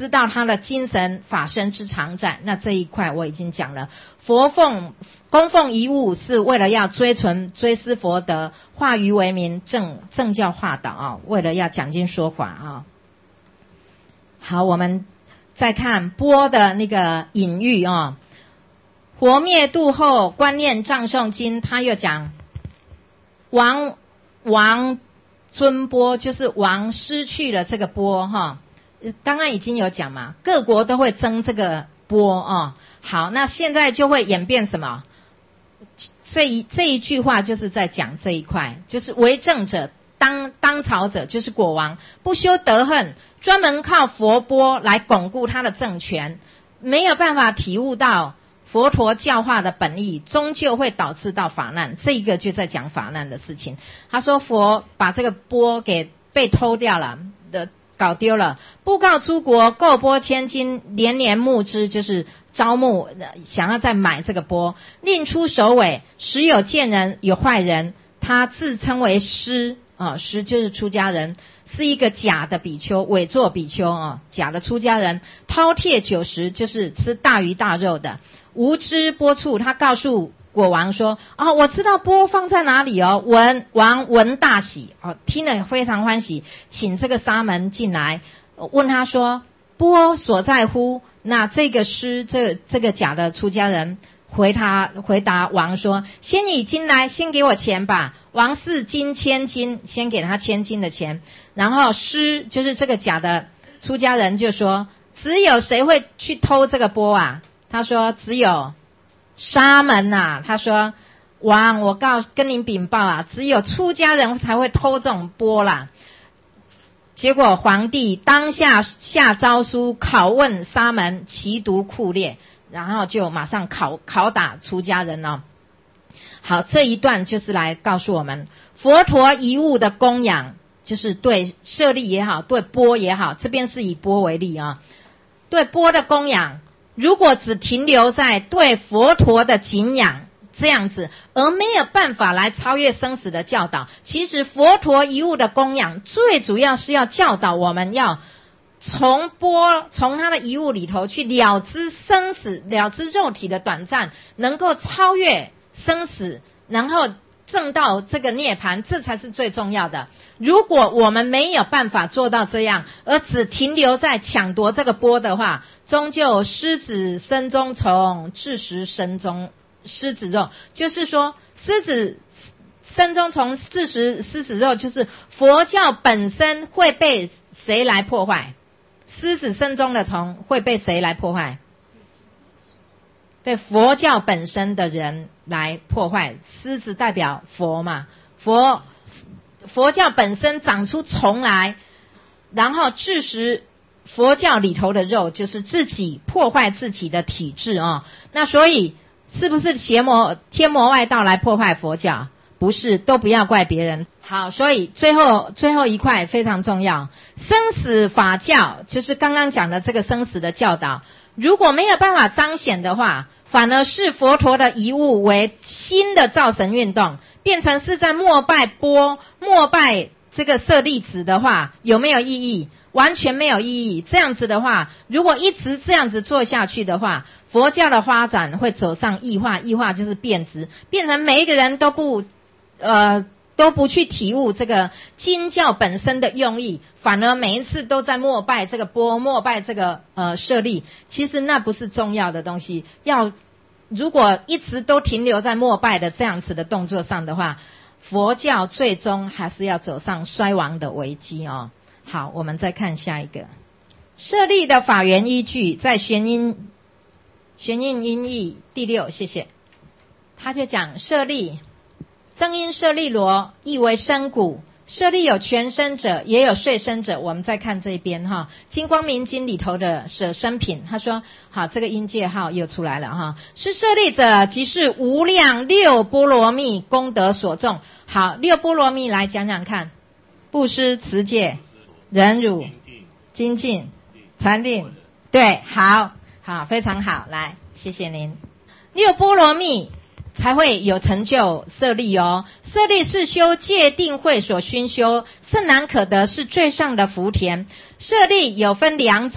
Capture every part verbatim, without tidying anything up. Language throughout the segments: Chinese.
知道他的精神法身之常在。那这一块我已经讲了，佛奉供奉遗物是为了要追存追思佛德，化愚为民，正正教化导啊，为了要讲经说法啊。好，我们再看钵的那个隐喻啊，佛灭度后观念藏诵经，他又讲王王尊钵，就是王失去了这个钵哈。刚刚已经有讲嘛，各国都会争这个钵啊。好，那现在就会演变什么？这一这一句话就是在讲这一块，就是为政者当当朝者，就是国王，不修德行，专门靠佛钵来巩固他的政权，没有办法体悟到佛陀教化的本意，终究会导致到法难。这一个就在讲法难的事情。他说佛把这个钵给被偷掉了的，搞丢了，布告诸国，购钵千金，连连募资，就是招募想要再买这个钵，令出首尾，时有贱人有坏人，他自称为师啊，师就是出家人，是一个假的比丘，伪作比丘啊，假的出家人，饕餮酒食，就是吃大鱼大肉的。无知钵处，他告诉国王说：“哦，我知道钵放在哪里哦。”文王闻大喜，哦，听了非常欢喜，请这个沙门进来，问他说：“钵所在乎？”那这个师，这这个假的出家人回他回答王说：“先以金来，先给我钱吧。”王赐金千金，先给他千金的钱。然后师就是这个假的出家人就说：“只有谁会去偷这个钵啊？”他说：“只有沙门啊。”他说：“王，我告跟您禀报啊，只有出家人才会偷这种钵啦。”结果皇帝当下下诏书拷问沙门，其毒酷烈，然后就马上拷拷打出家人哦。好，这一段就是来告诉我们，佛陀遗物的供养，就是对舍利也好，对钵也好，这边是以钵为例啊，对钵的供养，如果只停留在对佛陀的敬仰这样子，而没有办法来超越生死的教导，其实佛陀遗物的供养最主要是要教导我们要从钵从他的遗物里头去了知生死，了知肉体的短暂，能够超越生死，然后证到这个涅槃，这才是最重要的。如果我们没有办法做到这样，而只停留在抢夺这个钵的话，终究狮子身中虫，智食身中狮子肉，就是说狮子身中虫，智食狮子肉，就是佛教本身会被谁来破坏？狮子身中的虫会被谁来破坏？被佛教本身的人来破坏。狮子代表佛嘛，佛佛教本身长出虫来，然后致使佛教里头的肉，就是自己破坏自己的体质哦。那所以是不是邪魔天魔外道来破坏佛教？不是，都不要怪别人。好，所以最后最后一块非常重要，生死法教，就是刚刚讲的这个生死的教导，如果没有办法彰显的话，反而是佛陀的遗物为新的造神运动，变成是在膜拜钵，膜拜这个舍利子的话，有没有意义？完全没有意义。这样子的话，如果一直这样子做下去的话，佛教的发展会走上异化，异化就是变质，变成每一个人都不呃都不去体悟这个经教本身的用意，反而每一次都在膜拜这个钵，膜拜这个呃舍利，其实那不是重要的东西。要如果一直都停留在膜拜的这样子的动作上的话，佛教最终还是要走上衰亡的危机哦。好，我们再看下一个，舍利的法源依据在玄音玄印音译第六，谢谢。他就讲舍利，正因舍利罗意为身骨，舍利有全身者，也有碎身者。我们再看这边哈，金光明经里头的舍身品，他说好，这个音戒号又出来了哈，是舍利者，即是无量六波罗蜜功德所种。好，六波罗蜜来讲讲看，布施、持戒、忍辱、精进、禅定，对，好好，非常好，来，谢谢您。六波罗蜜才会有成就舍利哦。舍利是修戒定慧所熏修，甚难可得，是最上的福田。舍利有分两种，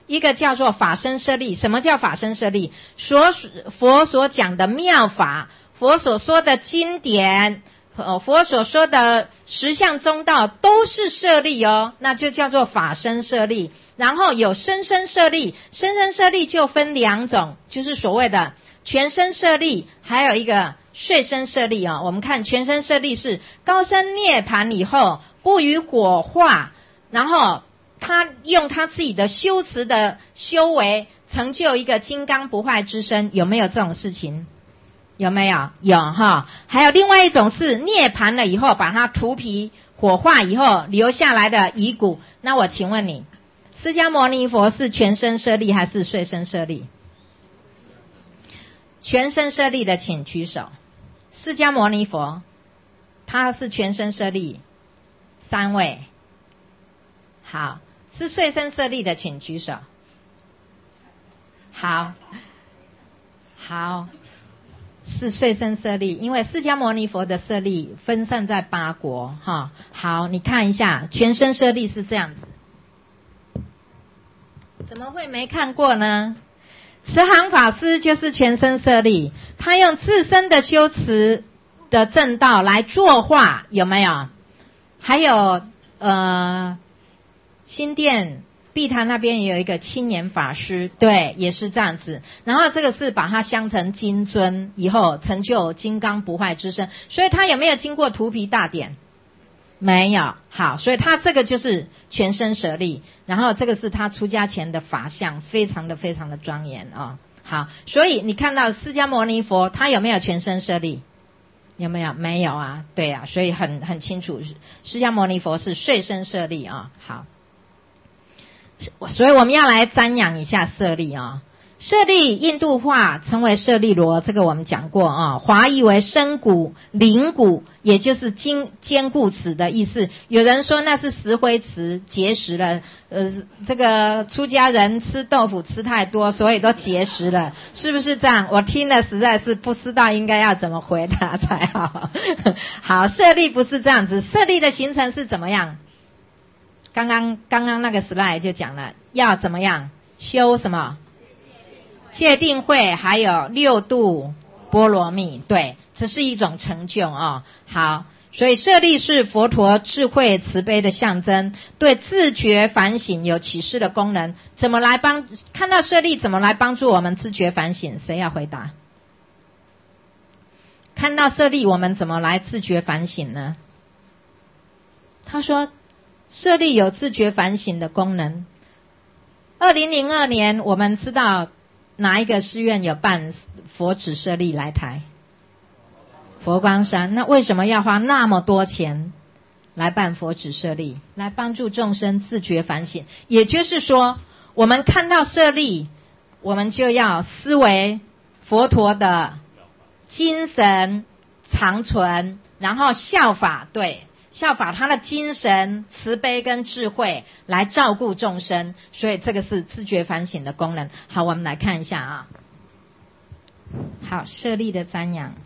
一个叫做法身舍利。什么叫法身舍利？所佛所讲的妙法，佛所说的经典，呃，佛所说的十相中道都是舍利哦，那就叫做法身舍利。然后有身身舍利，身身舍利就分两种，就是所谓的全身舍利，还有一个睡身舍利哦。我们看全身舍利是高僧涅槃以后不与火化，然后他用他自己的修持的修为成就一个金刚不坏之身，有没有这种事情？有没有？有哈。还有另外一种是涅槃了以后把它涂皮火化以后留下来的遗骨。那我请问你，释迦牟尼佛是全身舍利还是睡身舍利？全身舍利的请举手。释迦牟尼佛他是全身舍利，三位。好，是睡身舍利的请举手。好，好，是睡身舍利，因为释迦牟尼佛的舍利分散在八国哈。好，你看一下全身舍利是这样子，怎么会没看过呢？慈航法师就是全身舍利，他用自身的修持的正道来作化，有没有？还有呃，新店碧潭那边也有一个青年法师，对，也是这样子。然后这个是把它镶成金尊以后成就金刚不坏之身，所以他有没有经过涂皮大典？没有。好，所以他这个就是全身舍利，然后这个是他出家前的法相，非常的非常的庄严哦。好，所以你看到释迦牟尼佛他有没有全身舍利？有没有？没有啊。对啊，所以很很清楚，释迦牟尼佛是睡身舍利啊、哦。好，所以我们要来瞻仰一下舍利啊、哦。舍利印度话称为舍利罗，这个我们讲过啊。华译为深谷、灵谷，也就是坚坚固齿的意思。有人说那是石灰池结石了，呃，这个出家人吃豆腐吃太多，所以都结石了，是不是这样？我听了实在是不知道应该要怎么回答才好。好，舍利不是这样子，舍利的形成是怎么样？刚刚刚刚那个 slide 就讲了，要怎么样修什么？戒定慧，还有六度波罗蜜，对，这是一种成就哦。好，所以舍利是佛陀智慧慈悲的象征，对自觉反省有启示的功能。怎么来帮看到舍利怎么来帮助我们自觉反省？谁要回答？看到舍利我们怎么来自觉反省呢？他说舍利有自觉反省的功能。二零零二年我们知道哪一个寺院有办佛指舍利来台？佛光山。那为什么要花那么多钱来办佛指舍利，来帮助众生自觉反省？也就是说我们看到舍利，我们就要思维佛陀的精神长存，然后效法，对，效法他的精神慈悲跟智慧来照顾众生，所以这个是自觉反省的功能。好，我们来看一下啊。好，舍利的瞻仰。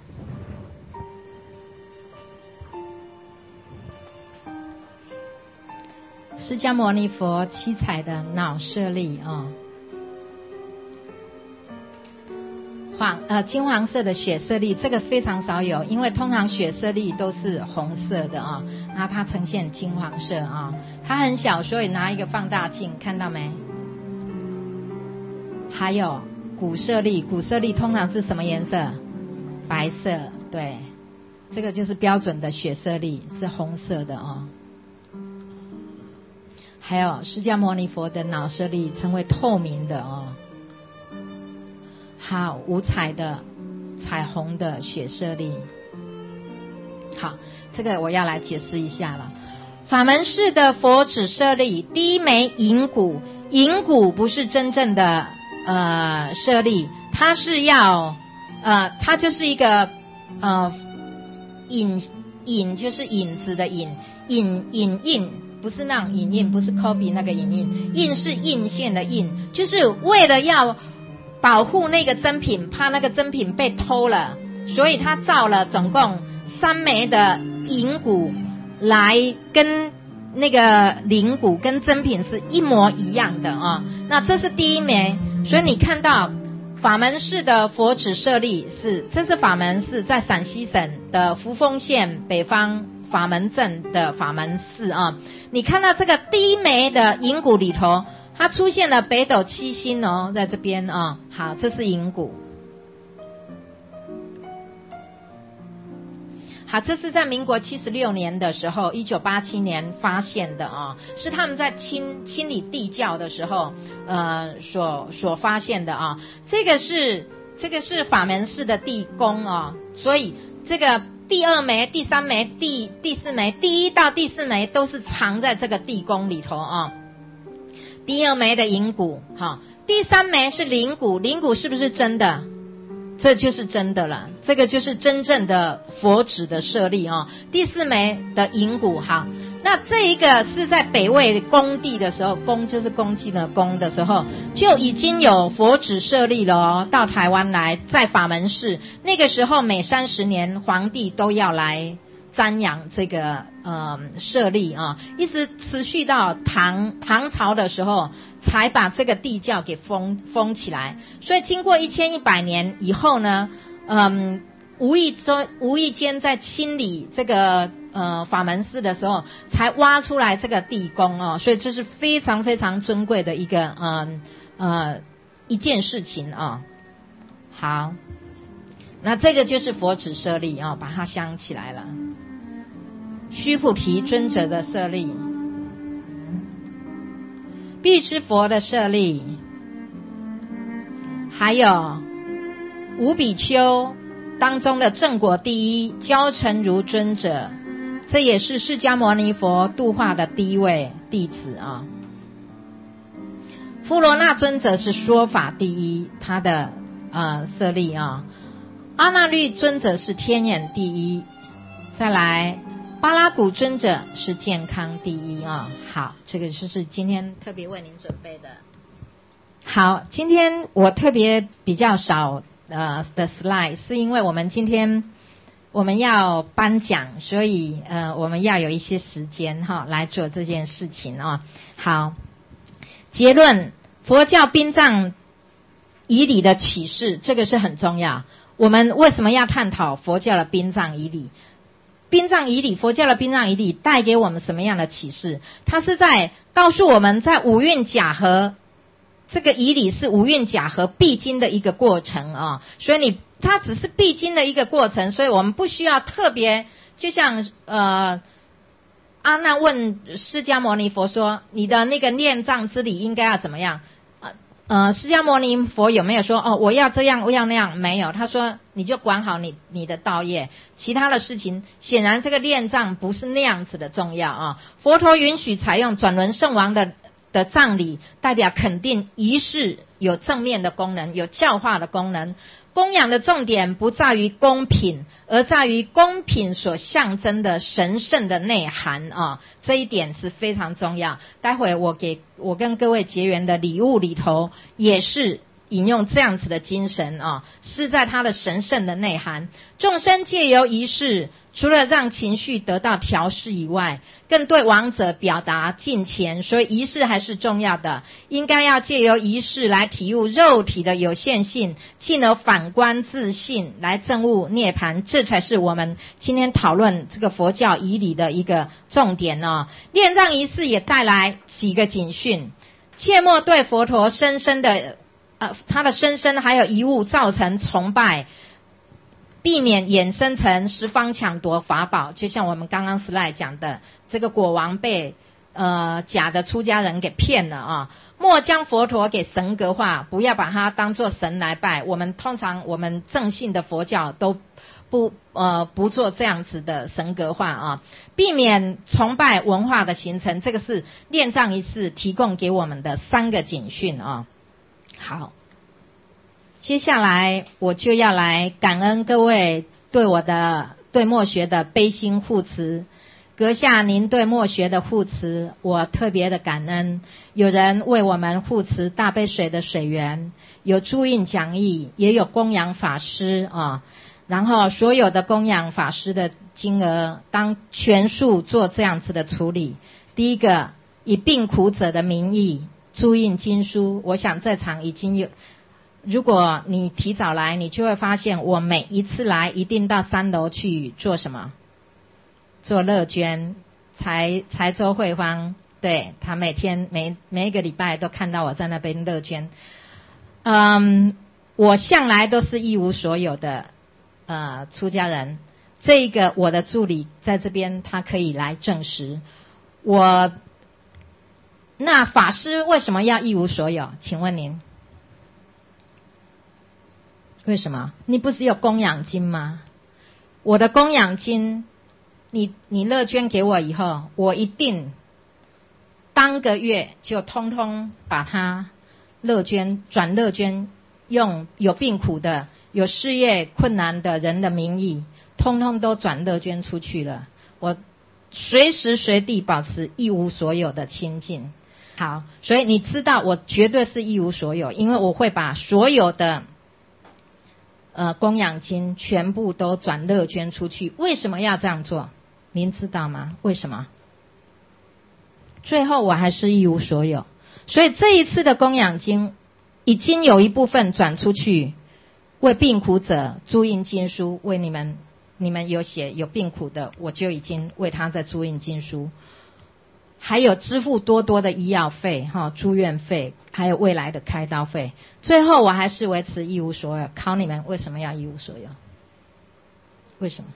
释迦牟尼佛七彩的脑舍利啊、哦，黄呃金黄色的血舍利，这个非常少有，因为通常血舍利都是红色的啊、哦，然后它呈现金黄色啊、哦，它很小，所以拿一个放大镜，看到没？还有骨舍利，骨舍利通常是什么颜色？白色，对，这个就是标准的血舍利，是红色的哦。还有释迦牟尼佛的脑舍利称为透明的哦。好，五彩的彩虹的血舍利。好，这个我要来解释一下了。法门式的佛指舍利，第一枚银骨，银骨不是真正的呃舍利，它是要呃它就是一个呃影影就是影子的影影影印，不是那种影印，不是 copy 那个影印，印是印线的印，就是为了要保护那个真品，怕那个真品被偷了，所以他造了总共三枚的银骨来跟那个灵骨跟真品是一模一样的啊、哦。 那这是第一枚，所以你看到法门寺的佛指舍利是，这是法门寺在陕西省的扶风县北方法门镇的法门寺啊。你看到这个第一枚的银骨里头，它出现了北斗七星哦，在这边啊。好，这是银骨。好，这是在民国七十六年的时候，一九八七年发现的啊，是他们在清清理地窖的时候，呃，所所发现的啊。这个是这个是法门寺的地宫啊，所以这个第二枚、第三枚、第第四枚，第一到第四枚都是藏在这个地宫里头啊。第二枚的银骨，哈，第三枚是灵骨，灵骨是不是真的？这就是真的了，这个就是真正的佛指的舍利啊。第四枚的银骨，好，那这一个是在北魏工地的时候，工就是公鸡的工的时候，就已经有佛指舍利了哦，到台湾来，在法门寺，那个时候每三十年皇帝都要来瞻仰这个呃舍利啊，一直持续到唐唐朝的时候，才把这个地窖给封封起来。所以经过一千一百年以后呢，嗯，无意中无意间在清理这个呃法门寺的时候，才挖出来这个地宫哦，所以这是非常非常尊贵的一个嗯 呃, 呃一件事情啊、哦。好，那这个就是佛指舍利啊、哦，把它镶起来了。须菩提尊者的舍利，必支佛的舍利，还有五比丘当中的正果第一焦成如尊者，这也是释迦牟尼佛度化的第一位弟子啊。富罗那尊者是说法第一，他的呃舍利啊。阿那律尊者是天眼第一，再来巴拉古尊者是健康第一啊。好，这个就是今天特别为您准备的。好，今天我特别比较少呃的 slide， 是因为我们今天我们要颁奖，所以呃我们要有一些时间哈来做这件事情啊。好，结论，佛教殡葬仪礼的启示，这个是很重要。我们为什么要探讨佛教的殡葬仪礼？殡葬仪礼，佛教的殡葬仪礼带给我们什么样的启示？它是在告诉我们，在五蕴假合，这个仪礼是五蕴假合必经的一个过程啊。所以你它只是必经的一个过程，所以我们不需要特别，就像呃阿难问释迦牟尼佛说，你的那个念葬之礼应该要怎么样？呃，释迦牟尼佛有没有说哦，我要这样，我要那样？没有，他说你就管好你你的道业，其他的事情显然这个殓葬不是那样子的重要啊。佛陀允许采用转轮圣王的的葬礼，代表肯定仪式有正面的功能，有教化的功能。供养的重点不在于供品，而在于供品所象征的神圣的内涵啊，这一点是非常重要。待会我给我跟各位结缘的礼物里头也是引用这样子的精神啊，是在它的神圣的内涵。众生借由仪式，除了让情绪得到调试以外，更对亡者表达敬虔，所以仪式还是重要的，应该要借由仪式来体悟肉体的有限性，进而反观自信，来证悟涅槃，这才是我们今天讨论这个佛教仪礼的一个重点哦。殓葬仪式也带来几个警讯，切莫对佛陀深深的呃他的深深还有遗物造成崇拜，避免衍生成十方抢夺法宝，就像我们刚刚 slide 讲的，这个国王被呃假的出家人给骗了啊！莫将佛陀给神格化，不要把它当作神来拜。我们通常我们正信的佛教都不呃不做这样子的神格化啊，避免崇拜文化的形成，这个是殓葬仪式提供给我们的三个警讯啊。好。接下来我就要来感恩各位对我的对默学的悲心护持，阁下您对默学的护持我特别的感恩。有人为我们护持大悲水的水源，有注印讲义，也有供养法师啊。然后所有的供养法师的金额当全数做这样子的处理。第一个，以病苦者的名义注印经书。我想在场已经有，如果你提早来，你就会发现我每一次来一定到三楼去做什么？做乐捐，财财州会方，对，他每天每每一个礼拜都看到我在那边乐捐。嗯，我向来都是一无所有的呃出家人，这个我的助理在这边他可以来证实。我那法师为什么要一无所有？请问您为什么？你不是有供养金吗？我的供养金，你你乐捐给我以后，我一定当个月就通通把它乐捐转乐捐，用有病苦的、有事业困难的人的名义，通通都转乐捐出去了。我随时随地保持一无所有的清净。好，所以你知道我绝对是一无所有，因为我会把所有的呃供养金全部都转乐捐出去。为什么要这样做？您知道吗？为什么？最后我还是一无所有，所以这一次的供养金已经有一部分转出去，为病苦者注印经书，为你们你们有写有病苦的，我就已经为他在注印经书，还有支付多多的医药费哈、住院费，还有未来的开刀费。最后我还是维持一无所有。考你们为什么要一无所有？为什么？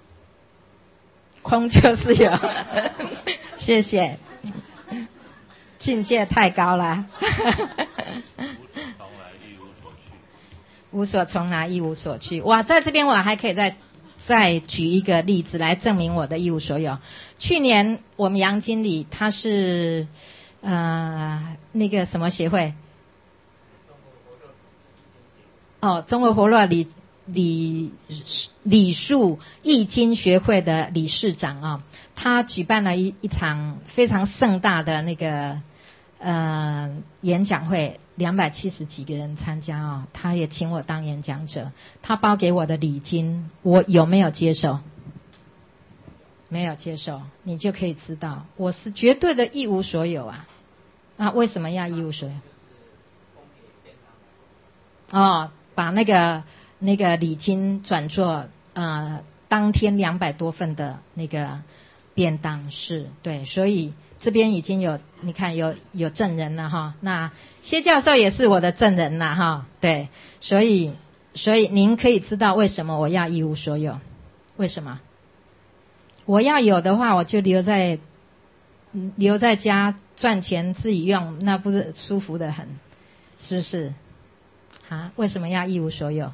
空就是有。谢谢。境界太高了。无所从来一无所去。哇，在这边我还可以再再举一个例子来证明我的一无所有。去年我们杨经理他是呃那个什么协会？哦，中国活络理理理数易经学会的理事长啊、哦，他举办了一一场非常盛大的那个呃演讲会，两百七十几个人参加啊、哦，他也请我当演讲者，他包给我的礼金，我有没有接受？没有接受，你就可以知道我是绝对的一无所有啊！啊，为什么要一无所有？哦，把那个那个礼金转做呃当天两百多份的那个便当，是对，所以这边已经有你看有有证人了哈，那谢教授也是我的证人啦哈，对，所以所以您可以知道为什么我要一无所有，为什么？我要有的话，我就留在留在家赚钱自己用，那不是舒服得很，是不是？啊，为什么要一无所有？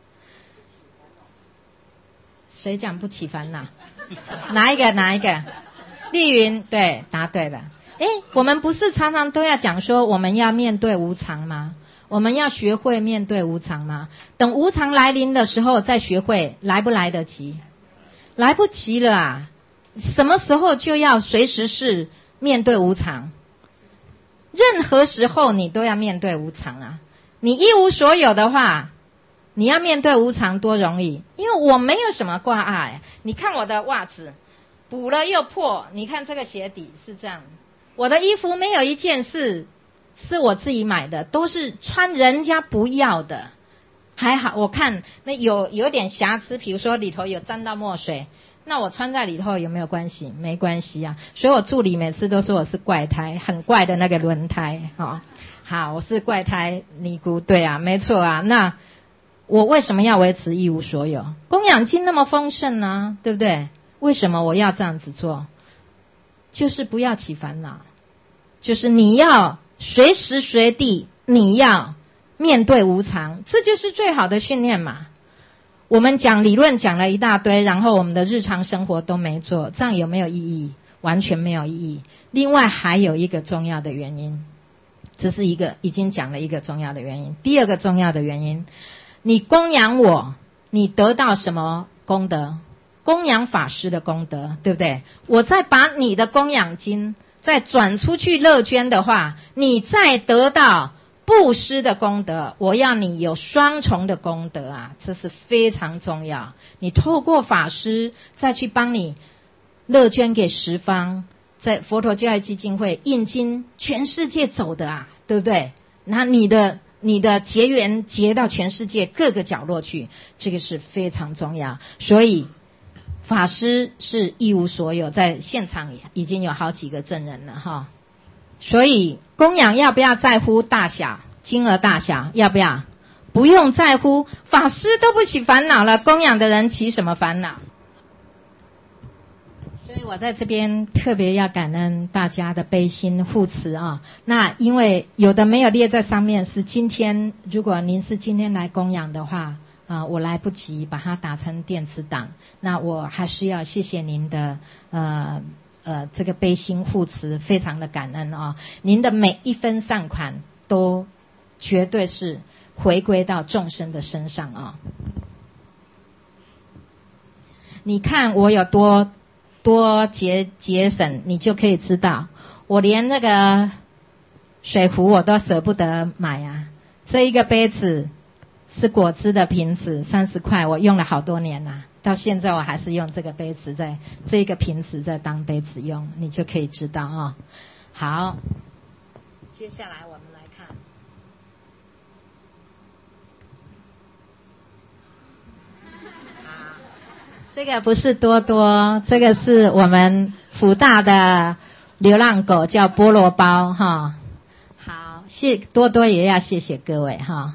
谁讲不起烦恼？哪一个？哪一个？丽云，对，答对了。诶，我们不是常常都要讲说我们要面对无常吗？我们要学会面对无常吗？等无常来临的时候再学会，来不来得及？来不及了啊！什么时候就要随时是面对无常？任何时候你都要面对无常啊！你一无所有的话，你要面对无常多容易，因为我没有什么挂碍。你看我的袜子补了又破，你看这个鞋底是这样，我的衣服没有一件是是我自己买的，都是穿人家不要的。还好我看那有有点瑕疵，比如说里头有沾到墨水，那我穿在里头有没有关系？没关系啊。所以我助理每次都说我是怪胎，很怪的那个轮胎。哦，好，我是怪胎尼姑，对啊，没错啊。那我为什么要维持一无所有？供养金那么丰盛呢，对不对？为什么我要这样子做？就是不要起烦恼，就是你要随时随地你要面对无常，这就是最好的训练嘛。我们讲理论讲了一大堆，然后我们的日常生活都没做，这样有没有意义？完全没有意义。另外还有一个重要的原因，这是一个已经讲了一个重要的原因。第二个重要的原因，你供养我，你得到什么功德？供养法师的功德，对不对？我再把你的供养金再转出去乐捐的话，你再得到布施的功德，我要你有双重的功德啊，这是非常重要。你透过法师再去帮你乐捐给十方，在佛陀教育基金会印经全世界走的啊， 对不对？那你的你的结缘结到全世界各个角落去，这个是非常重要。所以法师是一无所有，在现场已经有好几个证人了哈。所以供养要不要在乎大小，金额大小要不要？不用在乎，法师都不起烦恼了，供养的人起什么烦恼？所以我在这边特别要感恩大家的悲心护持啊。那因为有的没有列在上面，是今天如果您是今天来供养的话啊、呃，我来不及把它打成电子档，那我还是要谢谢您的呃呃这个悲心护持，非常的感恩啊。您的每一分善款都绝对是回归到众生的身上啊！你看我有多多节节省，你就可以知道，我连那个水壶我都舍不得买啊。这一个杯子是果汁的瓶子，三十块，我用了好多年啦，到现在我还是用这个杯子在这一个瓶子在当杯子用，你就可以知道啊。好，接下来我们来看。这个不是多多，这个是我们福大的流浪狗，叫菠萝包哈。好，谢多多也要谢谢各位哈。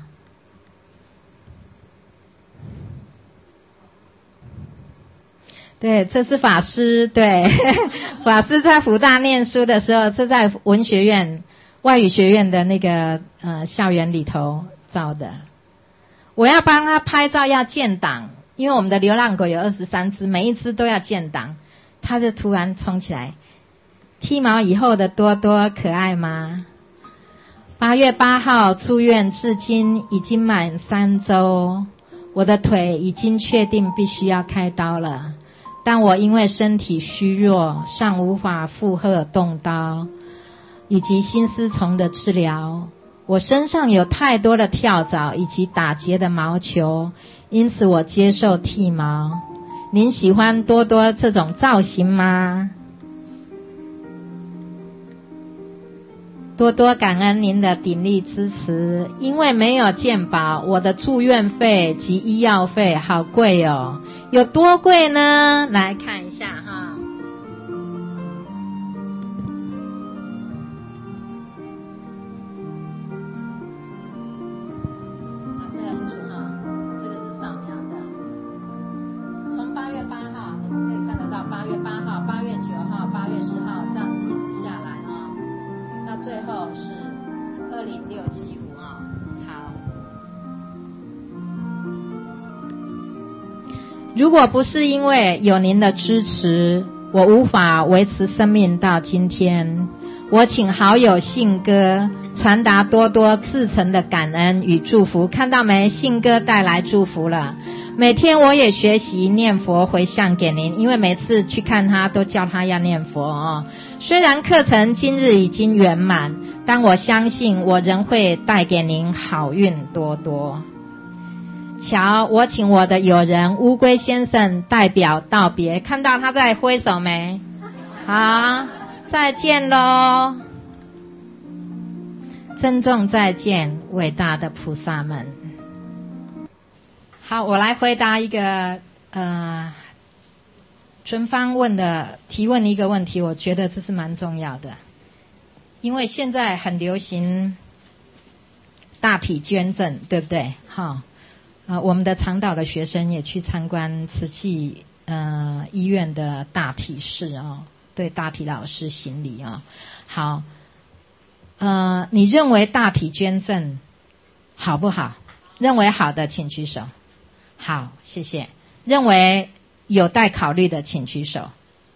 对，这是法师，对，法师在福大念书的时候，是在文学院、外语学院的那个呃校园里头照的。我要帮他拍照，要建档。因为我们的流浪狗有二十三只，每一只都要建档，它就突然冲起来。剃毛以后的多多可爱吗？八月八号住院，至今已经满三周，我的腿已经确定必须要开刀了，但我因为身体虚弱，尚无法负荷动刀以及心丝虫的治疗。我身上有太多的跳蚤以及打结的毛球，因此我接受剃毛。您喜欢多多这种造型吗？多多感恩您的鼎力支持，因为没有健保，我的住院费及医药费好贵哦。有多贵呢？来看一下哈。如果不是因为有您的支持，我无法维持生命到今天。我请好友信哥传达多多至诚的感恩与祝福，看到没？信哥带来祝福了。每天我也学习念佛回向给您，因为每次去看他都叫他要念佛哦。虽然课程今日已经圆满，但我相信我仍会带给您好运多多。瞧，我请我的友人乌龟先生代表道别，看到他在挥手没？好，再见咯，珍重再见，伟大的菩萨们。好，我来回答一个呃纯芳问的提问的一个问题，我觉得这是蛮重要的，因为现在很流行大体捐赠，对不对？哈。呃，我们的长岛的学生也去参观慈济呃医院的大体室哦，对大体老师行礼哦。好，呃，你认为大体捐赠好不好？认为好的请举手。好，谢谢。认为有待考虑的请举手。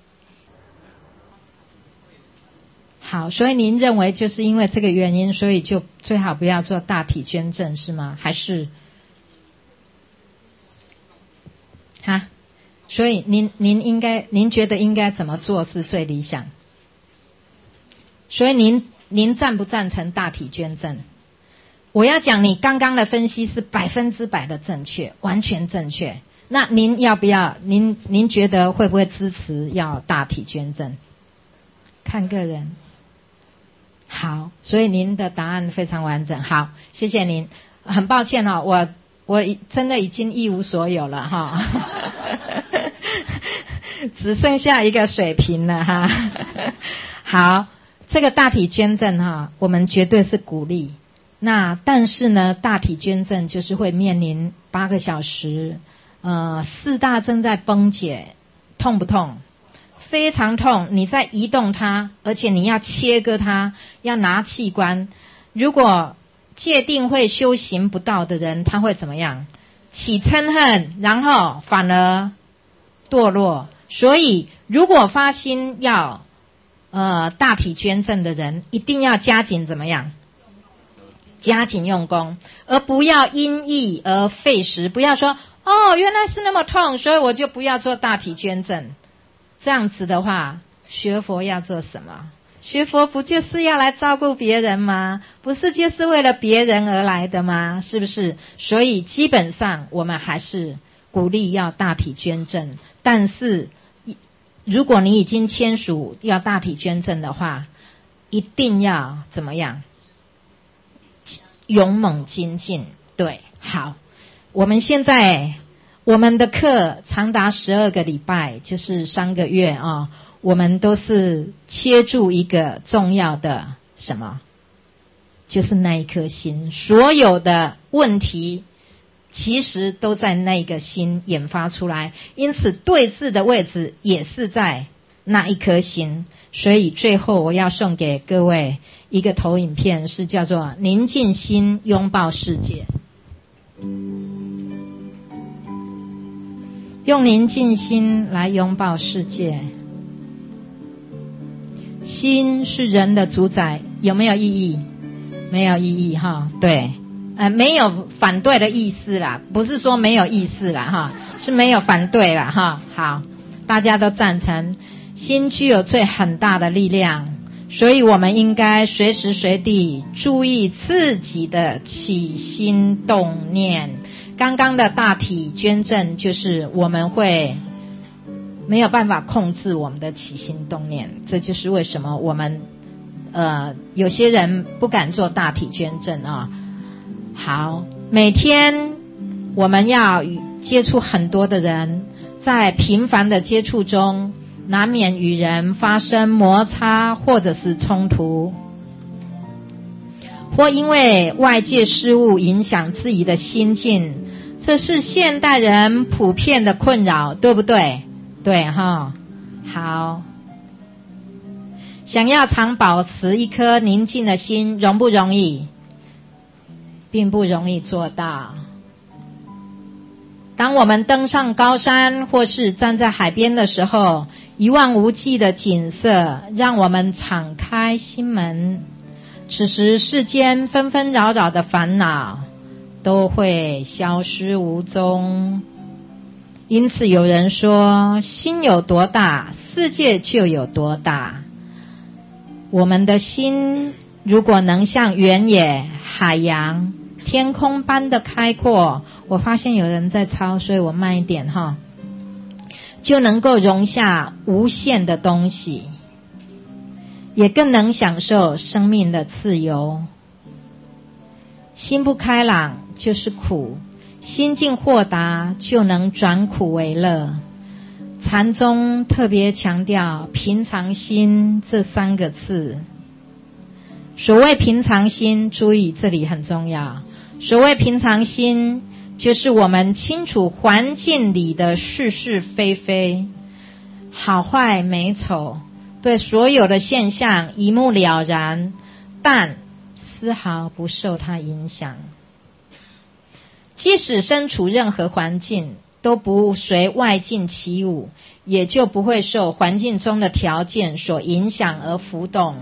好，所以您认为就是因为这个原因，所以就最好不要做大体捐赠是吗？还是？哈，所以您您应该您觉得应该怎么做是最理想？所以您您赞不赞成大体捐赠？我要讲你刚刚的分析是百分之百的正确，完全正确。那您要不要？您您觉得会不会支持要大体捐赠？看个人。 好，所以您的答案非常完整。好，谢谢您。很抱歉哈、哦，我我真的已经一无所有了哈，只剩下一个水瓶了哈。好，这个大体捐赠哈，我们绝对是鼓励。那但是呢，大体捐赠就是会面临八个小时，呃，四大正在崩解，痛不痛？非常痛，你在移动它，而且你要切割它，要拿器官。如果界定会修行不到的人，他会怎么样？起嗔恨，然后反而堕落。所以如果发心要呃大体捐赠的人，一定要加紧怎么样？加紧用功，而不要因意而废食。不要说哦原来是那么痛，所以我就不要做大体捐赠。这样子的话，学佛要做什么？学佛不就是要来照顾别人吗？不是就是为了别人而来的吗？是不是？所以基本上我们还是鼓励要大体捐赠，但是如果你已经签署要大体捐赠的话，一定要怎么样？勇猛精进。对，好，我们现在我们的课长达十二个礼拜，就是三个月啊。我们都是切住一个重要的什么？就是那一颗心，所有的问题其实都在那个心研发出来，因此对峙的位置也是在那一颗心。所以最后我要送给各位一个投影片，是叫做宁静心拥抱世界。用宁静心来拥抱世界。心是人的主宰，有没有意义？没有意义哈，对，呃，没有反对的意思啦，不是说没有意思啦哈，是没有反对啦哈。好，大家都赞成，心具有最很大的力量，所以我们应该随时随地注意自己的起心动念。刚刚的大体捐赠就是我们会没有办法控制我们的起心动念，这就是为什么我们呃有些人不敢做大体捐赠啊。好，每天我们要接触很多的人，在频繁的接触中，难免与人发生摩擦或者是冲突，或因为外界事物影响自己的心境，这是现代人普遍的困扰，对不对？对哈，好。想要常保持一颗宁静的心，容不容易？并不容易做到。当我们登上高山，或是站在海边的时候，一望无际的景色让我们敞开心门。此时世间纷纷扰扰的烦恼都会消失无踪。因此有人说，心有多大，世界就有多大。我们的心如果能像原野、海洋、天空般的开阔，我发现有人在抄，所以我慢一点哈，就能够容下无限的东西，也更能享受生命的自由。心不开朗就是苦，心境豁达就能转苦为乐。禅宗特别强调平常心这三个字。所谓平常心，注意这里很重要，所谓平常心就是我们清楚环境里的是是非非，好坏美丑，对所有的现象一目了然，但丝毫不受它影响。即使身处任何环境，都不随外境起舞，也就不会受环境中的条件所影响而浮动。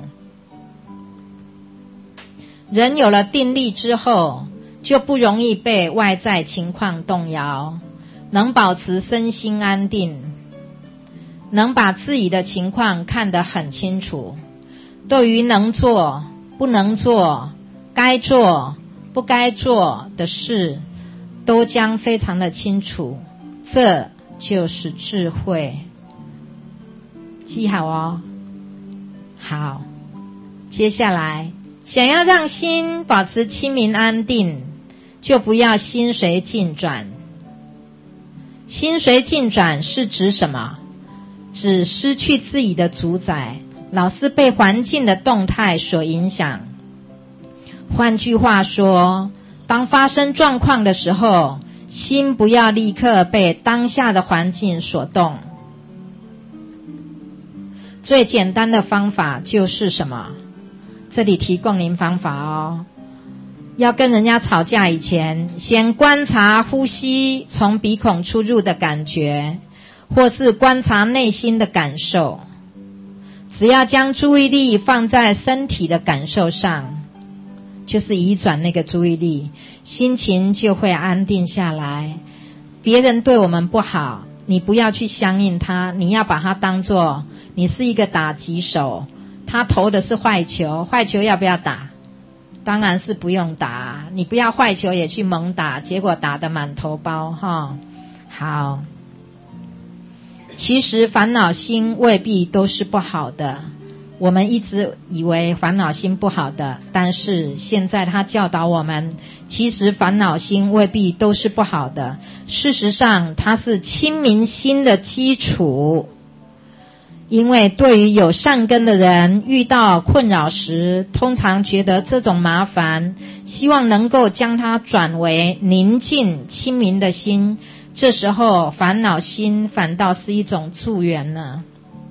人有了定力之后，就不容易被外在情况动摇，能保持身心安定，能把自己的情况看得很清楚，对于能做不能做，该做不该做的事都将非常的清楚，这就是智慧。记好哦。好， 接下来，想要让心保持清明安定，就不要心随境转。心随境转是指什么？指失去自己的主宰，老是被环境的动态所影响。换句话说，当发生状况的时候，心不要立刻被当下的环境所动。最简单的方法就是什么？这里提供您方法哦。要跟人家吵架以前，先观察呼吸从鼻孔出入的感觉，或是观察内心的感受。只要将注意力放在身体的感受上，就是移转那个注意力，心情就会安定下来。别人对我们不好，你不要去相应他，你要把它当作你是一个打击手，他投的是坏球，坏球要不要打？当然是不用打，你不要坏球也去猛打，结果打得满头包哈。好，其实烦恼心未必都是不好的，我们一直以为烦恼心不好的，但是现在他教导我们，其实烦恼心未必都是不好的，事实上它是清明心的基础。因为对于有善根的人，遇到困扰时，通常觉得这种麻烦，希望能够将它转为宁静清明的心，这时候烦恼心反倒是一种助缘呢。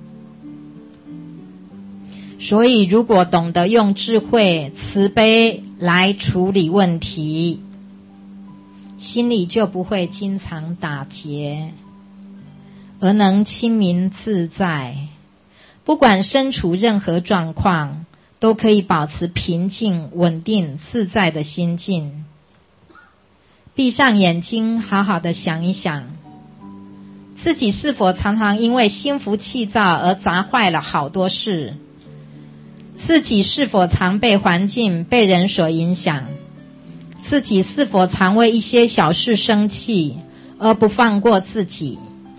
所以如果懂得用智慧慈悲来处理问题，心里就不会经常打结，而能清明自在。不管身处任何状况，都可以保持平静、稳定、自在的心境。闭上眼睛，好好的想一想，自己是否常常因为心浮气躁而砸坏了好多事？自己是否常被环境、被人所影响？自己是否常为一些小事生气，而不放过自己？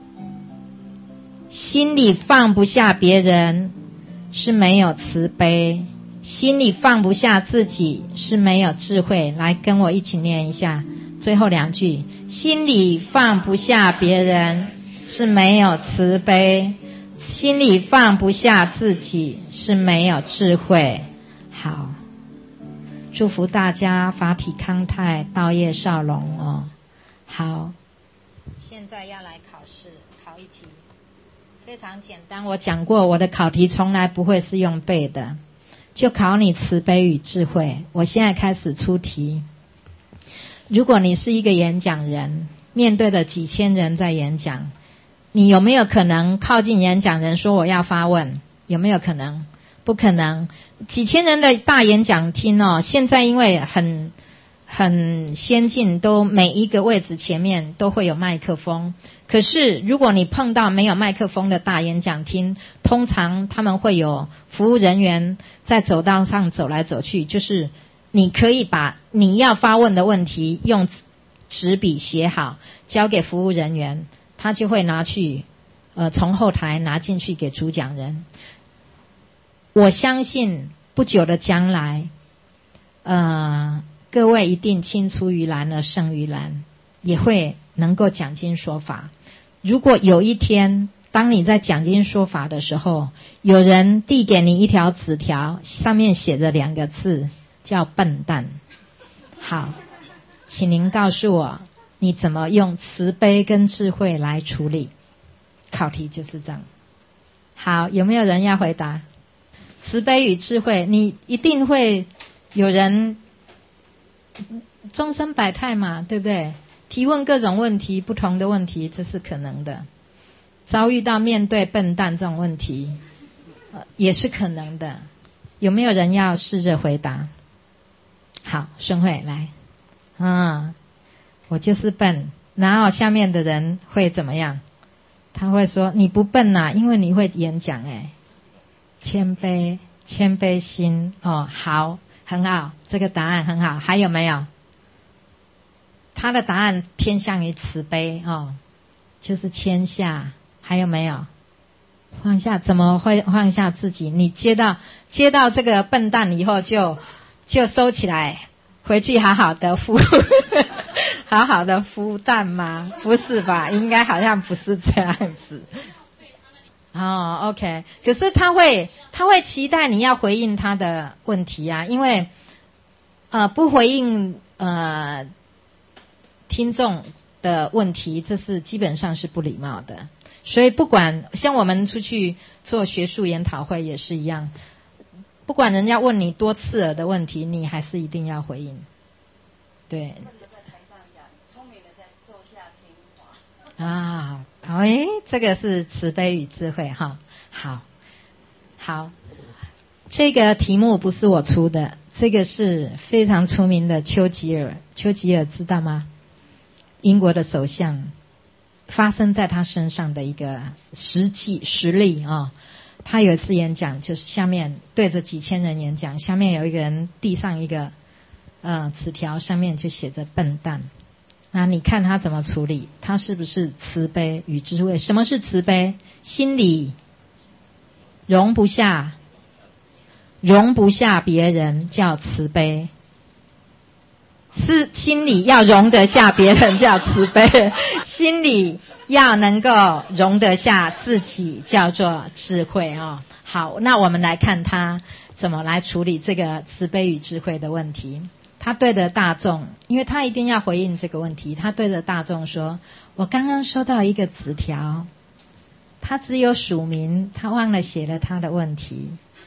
心里放不下别人，是没有慈悲；心里放不下自己，是没有智慧。来，跟我一起念一下最后两句：心里放不下别人，是没有慈悲；心里放不下自己，是没有智慧。好，祝福大家法体康泰，道业少龙哦。好，现在要来考试，考一题。非常简单，我讲过，我的考题从来不会是用背的，就考你慈悲与智慧。我现在开始出题。如果你是一个演讲人，面对了几千人在演讲，你有没有可能靠近演讲人说我要发问？有没有可能？不可能。几千人的大演讲厅哦，现在因为很很先进，都每一个位置前面都会有麦克风。可是如果你碰到没有麦克风的大演讲厅，通常他们会有服务人员在走道上走来走去，就是你可以把你要发问的问题用纸笔写好，交给服务人员，他就会拿去呃从后台拿进去给主讲人。我相信不久的将来呃各位一定青出于蓝而胜于蓝，也会能够讲经说法。如果有一天当你在讲经说法的时候，有人递给你一条纸条，上面写着两个字叫笨蛋，好，请您告诉我你怎么用慈悲跟智慧来处理。考题就是这样。好，有没有人要回答？慈悲与智慧，你一定会有人终身百态嘛，对不对？提问各种问题，不同的问题，这是可能的。遭遇到面对笨蛋这种问题，呃，也是可能的。有没有人要试着回答？好，顺慧来。嗯，我就是笨。然后下面的人会怎么样？他会说你不笨啊，因为你会演讲哎。谦卑，谦卑心哦，好，很好，这个答案很好。还有没有？他的答案偏向于慈悲哦，就是谦下。还有没有？放下，怎么会放下自己？你接到接到这个笨蛋以后就就收起来，回去好好的孵好好的孵蛋吗？不是吧，应该好像不是这样子。哦 OK， 可是他会他会期待你要回应他的问题啊，因为呃不回应呃听众的问题，这是基本上是不礼貌的。所以不管像我们出去做学术研讨会也是一样，不管人家问你多刺耳的问题，你还是一定要回应。对。啊，好诶，这个是慈悲与智慧哈。好，好，这个题目不是我出的，这个是非常出名的丘吉尔。丘吉尔知道吗？英国的首相，发生在他身上的一个实际实例啊。他有一次演讲，就是下面对着几千人演讲，下面有一个人递上一个呃纸条，上面就写着笨蛋。那你看他怎么处理？他是不是慈悲与智慧？什么是慈悲？心里容不下容不下别人叫慈悲，是心里要容得下别人叫慈悲，心里要能够容得下自己叫做智慧哦。好，那我们来看他怎么来处理这个慈悲与智慧的问题。他对着大众，因为他一定要回应这个问题，他对着大众说，我刚刚收到一个纸条，他只有署名，他忘了写了他的问题。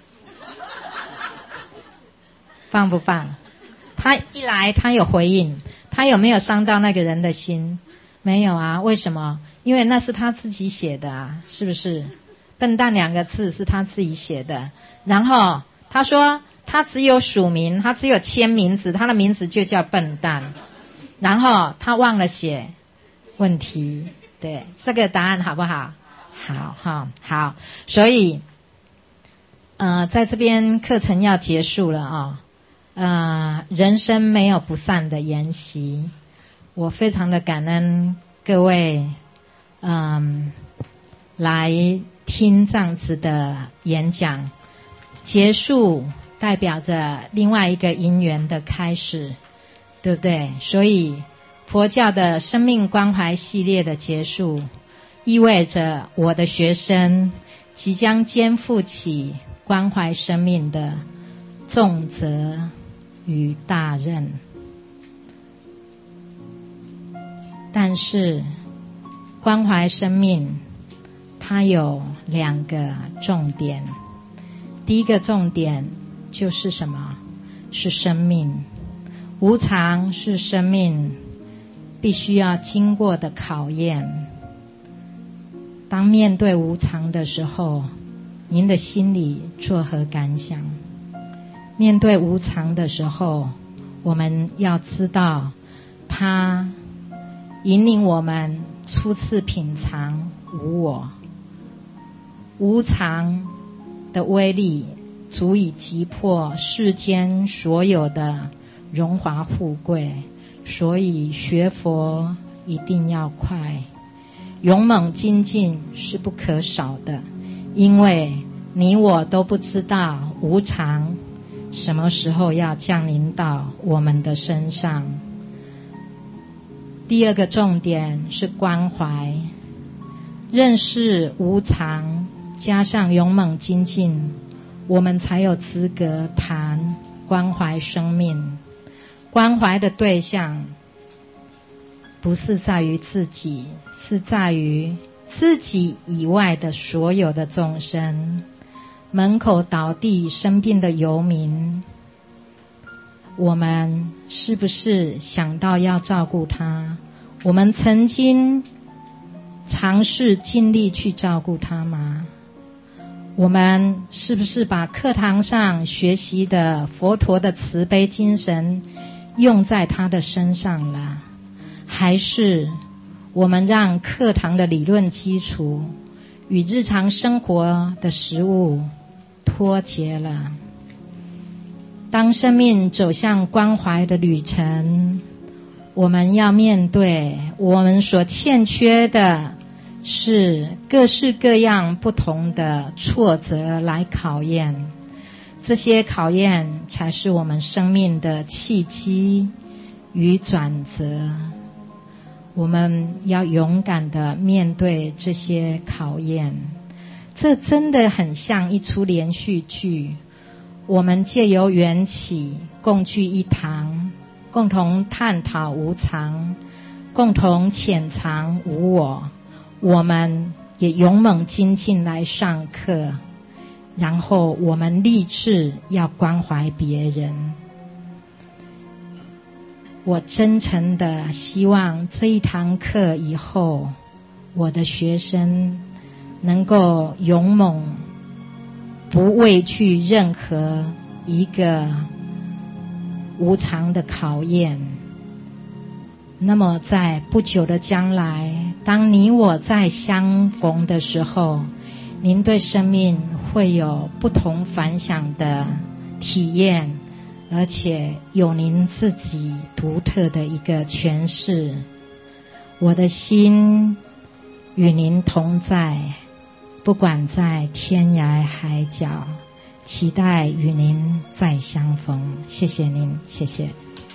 棒不棒？他一来他有回应，他有没有伤到那个人的心？没有啊。为什么？因为那是他自己写的啊，是不是？笨蛋两个字是他自己写的。然后他说他只有署名，他只有签名字，他的名字就叫笨蛋。然后他忘了写问题。对，这个答案好不好？好哈，好。所以呃在这边课程要结束了啊、哦。呃人生没有不散的筵席。我非常的感恩各位嗯来听这样子的演讲，结束代表着另外一个因缘的开始，对不对？所以佛教的生命关怀系列的结束，意味着我的学生即将肩负起关怀生命的重责与大任。但是关怀生命它有两个重点，第一个重点就是什么？是生命。无常是生命必须要经过的考验。当面对无常的时候，您的心里作何感想？面对无常的时候，我们要知道它引领我们初次品尝无我。无常的威力足以击破世间所有的荣华富贵，所以学佛一定要快，勇猛精进是不可少的，因为你我都不知道无常什么时候要降临到我们的身上。第二个重点是关怀，认识无常加上勇猛精进，我们才有资格谈关怀生命。关怀的对象不是在于自己，是在于自己以外的所有的众生。门口倒地生病的游民，我们是不是想到要照顾他？我们曾经尝试尽力去照顾他吗？我们是不是把课堂上学习的佛陀的慈悲精神用在他的身上了？还是我们让课堂的理论基础与日常生活的实务脱节了？当生命走向关怀的旅程，我们要面对我们所欠缺的是各式各样不同的挫折来考验。 这些考验才是我们生命的契机与转折。我们要勇敢地面对这些考验。这真的很像一出连续剧，我们借由缘起共聚一堂，共同探讨无常，共同潜藏无我。我们也勇猛精进来上课，然后我们立志要关怀别人。我真诚的希望这一堂课以后，我的学生能够勇猛，不畏惧任何一个无常的考验。那么在不久的将来，当你我再相逢的时候，您对生命会有不同凡响的体验，而且有您自己独特的一个诠释。我的心与您同在，不管在天涯海角，期待与您再相逢。谢谢您，谢谢。